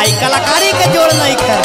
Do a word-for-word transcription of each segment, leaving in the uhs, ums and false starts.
भाई, कलाकारी के जोड़ नहीं कर।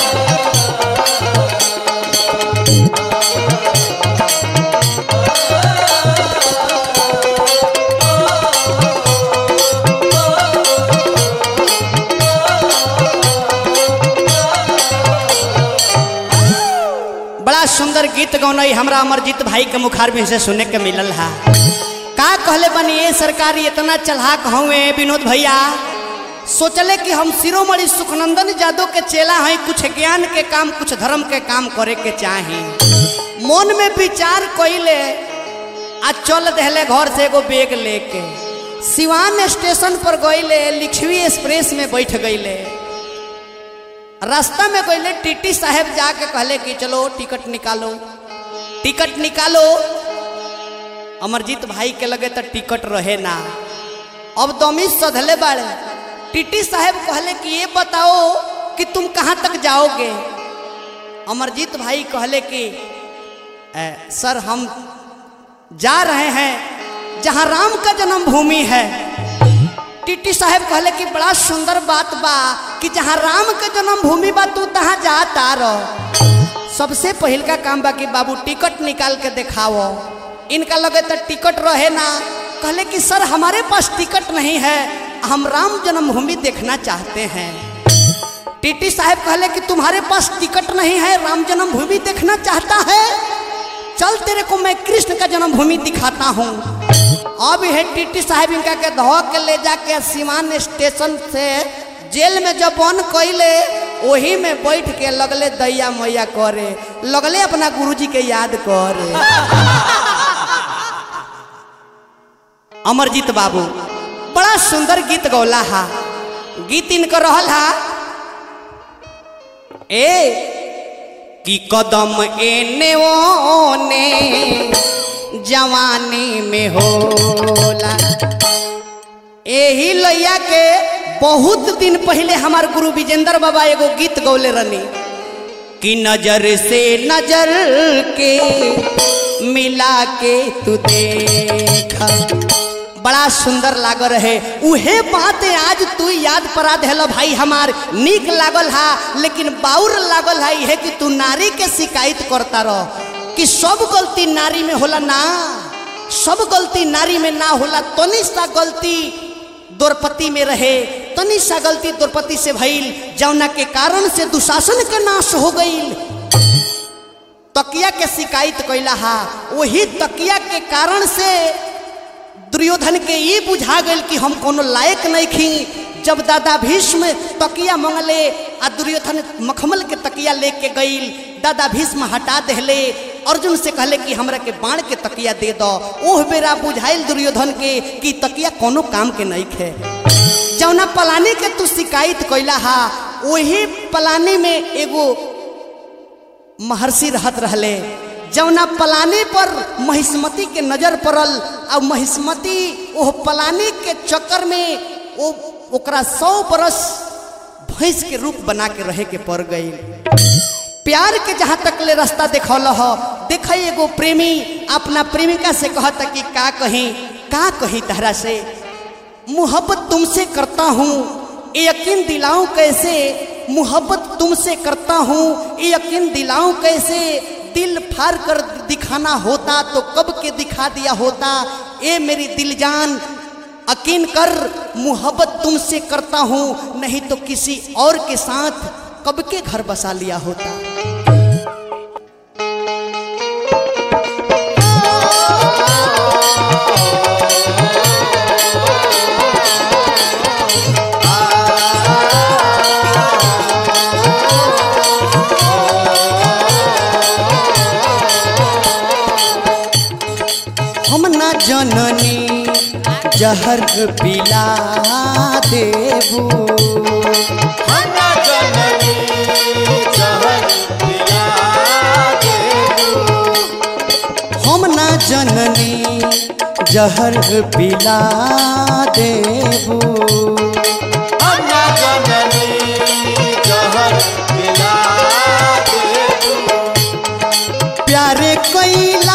बड़ा सुंदर गीत गौनई हमरा अमरजीत भाई के मुखार में से सुने के मिलल है। का कहले बनी ये सरकारी इतना चलाक हुए विनोद भैया, सोचले कि हम शिरोमणि सुखनंदन यादव के चेला हैं, कुछ ज्ञान के काम कुछ धर्म के काम करे के चाहे। मन में विचार कइले आ चल दहले घर से एगो बैग लेके सिवान स्टेशन पर गइले, लिखवी एक्सप्रेस में बैठ गइले। रास्ता में गइले टीटी साहब जाके कहले कि चलो टिकट निकालो, टिकट निकालो। अमरजीत भाई के लगे तो टिकट रहे ना, अब दमी सधले बाड़े। टीटी साहब कहले कि ये बताओ कि तुम कहाँ तक जाओगे। अमरजीत भाई कहले कि सर हम जा रहे हैं जहाँ राम का जन्मभूमि है। टीटी साहब कहले कि बड़ा सुंदर बात बा कि जहाँ राम के जन्मभूमि बा तू तहाँ जाता रह। सबसे पहल का काम बा कि बाबू टिकट निकाल के दिखाओ। इनका लगे तो टिकट रहे ना, कहले कि सर हमारे पास टिकट नहीं है, हम राम जन्मभूमि देखना चाहते हैं। टीटी साहब कहले कि तुम्हारे पास टिकट नहीं है, राम जन्मभूमि देखना चाहता है, चल तेरे को मैं कृष्ण का जन्मभूमि दिखाता हूँ। अब है टीटी साहब इनका के धो के ले जाके सीमान स्टेशन से जेल में जब बंद कैले, वही में बैठ के लगले दैया मैया करे, लगले अपना गुरुजी के याद करे। अमरजीत बाबू बड़ा सुंदर गीत गौला हा। गीत इनका रहल हा ए कि कदम एने ओने जवानी में होला। यही लैया के बहुत दिन पहले हमार गुरु विजेंद्र बाबा एगो गीत गौले रहनी कि नजर से नजर के मिला के तू देखा। बड़ा सुंदर लाग रहे उहे बात आज तू याद परा देल भाई, हमार नीक लागल हा। लेकिन बाउर लागल है यह कि तू नारी के शिकायत करता रह कि सब गलती नारी में होला ना, सब गलती नारी में ना होला। तनी सा गलती द्रौपदी में रहे, तनी सा गलती द्रौपदी से भइल, जौना के कारण से दुशासन के नाश हो गईल। तकिया के शिकायत कैला हा, वही तकिया के कारण से दुर्योधन के ये बुझा गई कि हम कोनो लायक नहीं खी। जब दादा भीष्म तकिया मंगले आ दुर्योधन मखमल के तकिया लेके गईल, दादा भीष्म हटा देले, अर्जुन से कहले कि हमरा के बाण के तकिया दे दो। ओह बेरा बुझाइल दुर्योधन के कि तकिया कोनो काम के नहीं खे। जौना पलानी के तू शिकायत कैला हा, वही पलानी में एगो महर्षि रहत रहले। जौना पलानी पर महिष्मती के नजर पड़ल और महिष्मती ओह पलानी के चक्कर में ओ ओकरा सौ बरस भैंस के रूप बना के रहे के पड़ गई। प्यार के जहाँ तक ले रास्ता देखौल हो, देख एगो प्रेमी अपना प्रेमिका से कहता कि का कहीं का कहीं तहरा से मोहब्बत तुमसे करता हूँ, यकीन दिलाऊं कैसे, मोहब्बत तुमसे करता हूँ यकीन दिलाऊं कैसे। दिल फाड़ कर दिखाना होता तो कब के दिखा दिया होता। ए मेरी दिल जान यकीन कर, मोहब्बत तुमसे करता हूँ, नहीं तो किसी और के साथ कब के घर बसा लिया होता। हम ना जननी जहर पिला देबू, हम ना जननी जहर पिला देबू, हम ना जननी जहर पिला देबू, हम ना जननी जहर पिला देबू। प्यारे कैला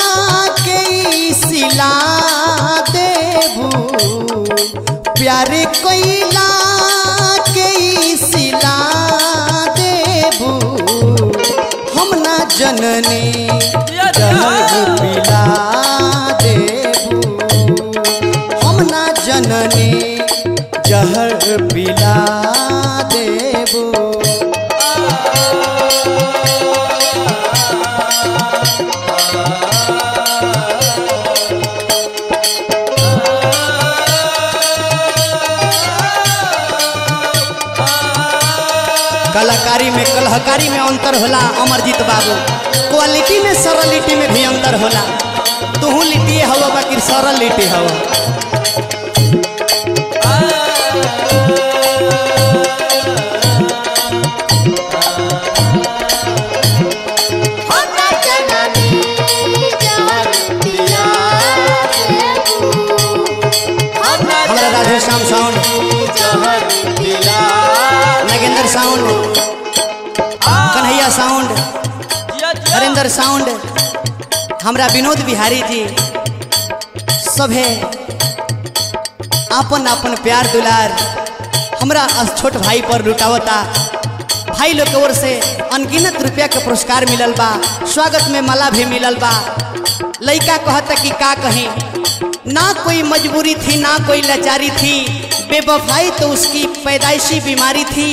सिला देबू, प्यारे कैला के सिला जननी जहर पिला देबू हम ना जननी जहर पिला देबू कलाकारी में कलहकारी में अंतर होला अमरजीत बाबू, क्वालिटी में सरलिटी में भी अंतर होला। तुहू लिट्टी हवा बाकी सरल लिट्टी हवा। हमारा Radhe Shyam sound, Nagendra sound, Kanhaiya sound, Harendra sound, हमरा विनोद बिहारी जी सभे आपन आपन प्यार दुलार हमरा छोट भाई पर लुटावता। भाई लोग की ओर से अनगिनत रुपया के पुरस्कार मिलल बा, स्वागत में माला भी मिलल बा। लड़का कहता कि का कहीं, ना कोई मजबूरी थी ना कोई लाचारी थी, बेवफाई तो उसकी पैदाइशी बीमारी थी।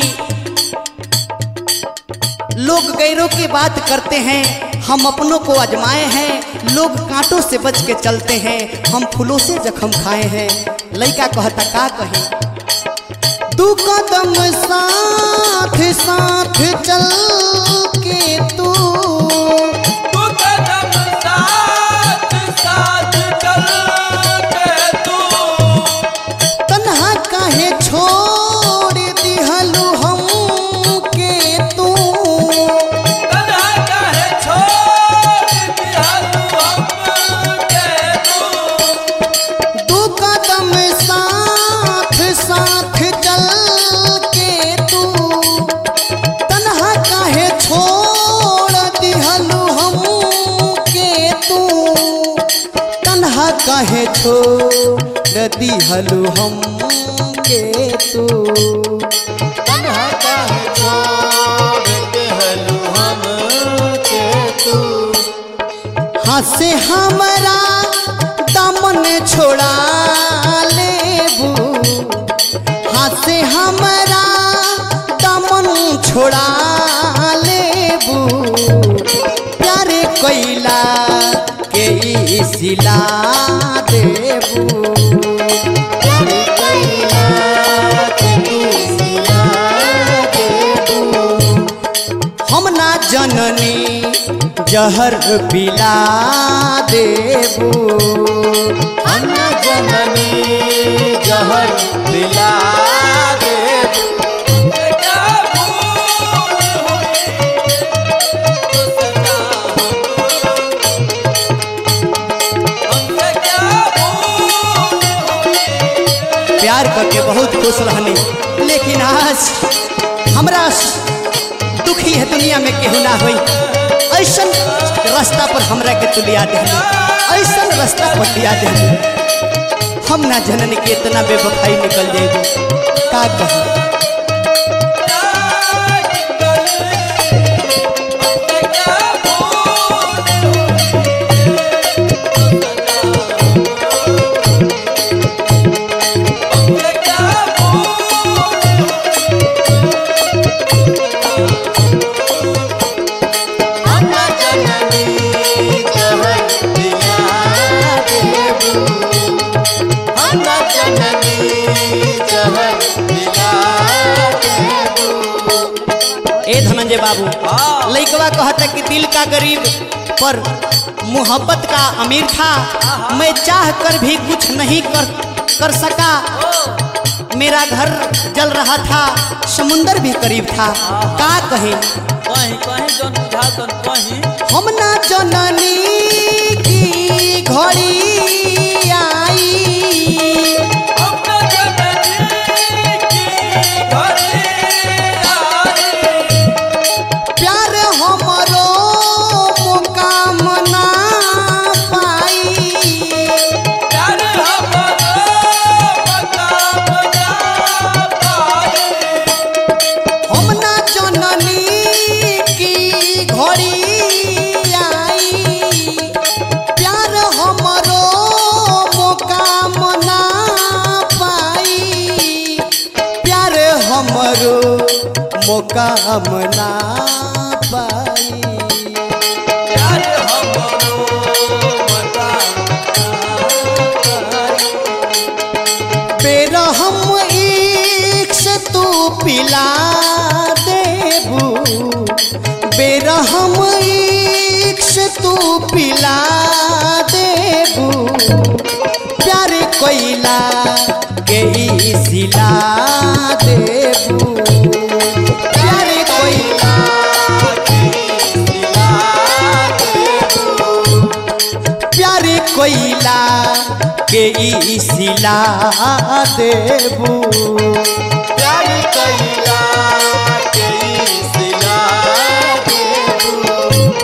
लोग गैरों की बात करते हैं, हम अपनों को आजमाए हैं। लोग कांटों से बच के चलते हैं, हम फूलों से जख्म खाए हैं। लड़का कहता का कहीं, दू कदम साथ साथ चल के तू, तू कदम साथ साथ चल के तू, तन्हा काहे छोड़ दिहलू हम के तू, तन्हा काहे छोड़ दिहलू हम के तू, दू कदम साथ साथ चल के तू, तन्हा काहे छोड़ दिहलू हम के तू, तन्हा काहे छोड़ दिहलू हम के तू, तन्हा काहे छोड़ दिहलू हम के तू, हाथ से हमारा दामन छोड़ा लेबू, हाथ से हमारा दामन छोड़ा लेबू, प्यारे कैला के ई सिला देबू, प्यारे कैला के ई सिला देबू, हम ना जननी जहर पिला देबू, हम न जननी जहर पिला देबू, क्या भूल हुई तुझका हमसे क्या भूल हुई। प्यार करके बहुत खुश रहनी, लेकिन आज हमरा दुखी है दुनिया में केहू ना होई। ऐसा रास्ता पर हमरा के तू लिया देहलू, ऐसा रास्ता पर लिया देहलू, हम ना जनन के इतना बेवफाई निकल जाएगी का कहूँ। ए धनंजय बाबू, लइकवा कहता कि दिल का गरीब पर मोहब्बत का अमीर था, मैं चाह कर भी कुछ नहीं कर कर सका, मेरा घर जल रहा था, समुंदर भी करीब था, का कहे कहीं कहीं जन बुझा तन कहीं, हम ना जननी की घड़ी आई, हम न जननी की घड़ी आई, प्यार हमरो मुकाम ना पाई, प्यार हमरो मकाम ना पाई, हम ना जननी की घड़ी मुकाम ना पाई। प्यार हमरो बता बेरहम इश्क तू पिला देबू, बेरहम इश्क तू पिला देबू, प्यार कोइला के ई सिला देबू, प्यार कोइला प्यार कोइला के ई सिला देबू। प्यार कइला के ई सिला देबू।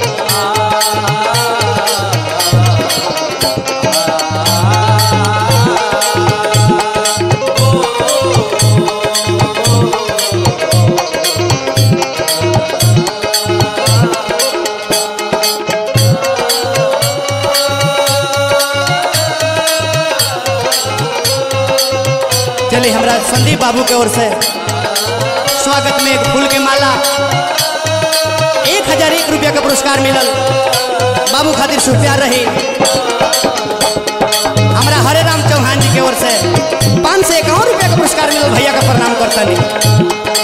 चलिए हमरा संदीप बाबू के ओर से स्वागत में एक फूल के माला एक हजार एक रुपया का पुरस्कार मिलल। बाबू खातिर शुभ प्यार रही। हमरा हरे राम चौहान जी के ओर से पाँच सौ इक्यावन रुपया का पुरस्कार मिलल। भैया का प्रणाम करता नहीं।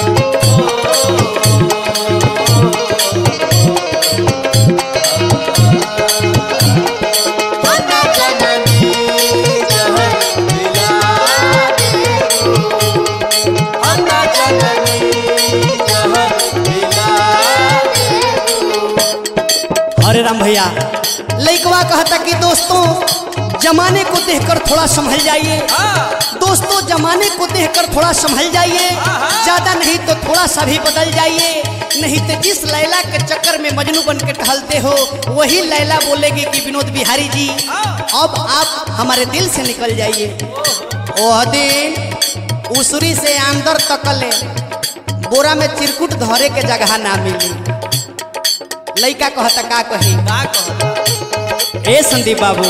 हरे राम भैया लइकवा कहता कि दोस्तों जमाने को देखकर थोड़ा संभल जाइए, दोस्तों जमाने को देखकर थोड़ा संभल जाइए, ज्यादा नहीं तो थोड़ा सा भी बदल जाइए, नहीं तो जिस लैला के चक्कर में मजनू बन के टहलते हो वही लैला बोलेगी कि विनोद बिहारी जी अब आप हमारे दिल से निकल जाइए। वह दिन उसरी से अंदर तकले बोरा में चिरकुट धरे के जगह ना मिली। लइका कहता का कही का कहता ए संदीप बाबू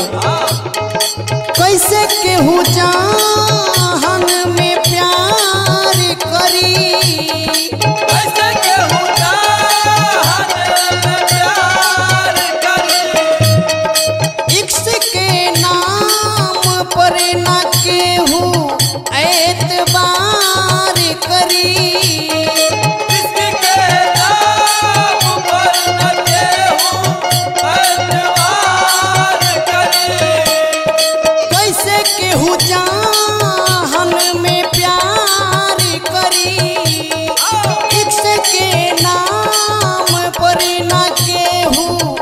कैसे केहू जान में प्यार करी, ऐसे केहू जान में प्यार करी। इश्क के नाम पर ना केहू एतबार करी। इसके नाम पर न केहू एतबार करे। कैसे केहू जान में प्यार करी, इश्क के नाम पर ना केहू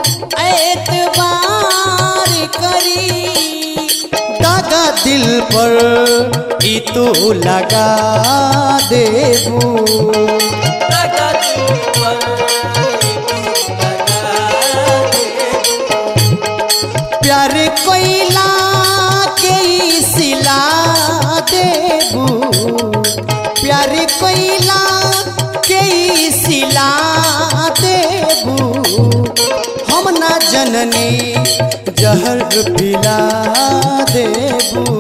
एतबार करी। दागा दिल पर ई तो लगा देबू, लगा दिल पर लगा दे। प्यार कोइला के ई सिला देबू, प्यार कोइला के ई सिला देबू। हम ना जननी जहर पिला देबू।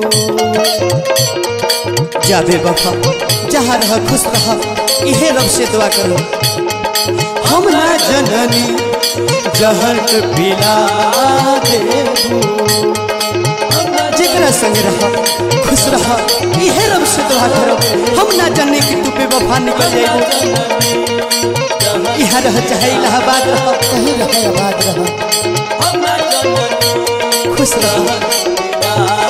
जाबे वफा जहाँ रह खुश रह इहे रब से दुआ करो। हम ना जननी जहर पिला देबू, जेकरा संग रह खुश रह इहे रब से दुआ करो। हम ना जाने कि तू बेवफा निकल जाएगी। यहाँ रह चाहे इलाहाबाद रह कहीं रह आबाद रह हम न जननी खुश रह।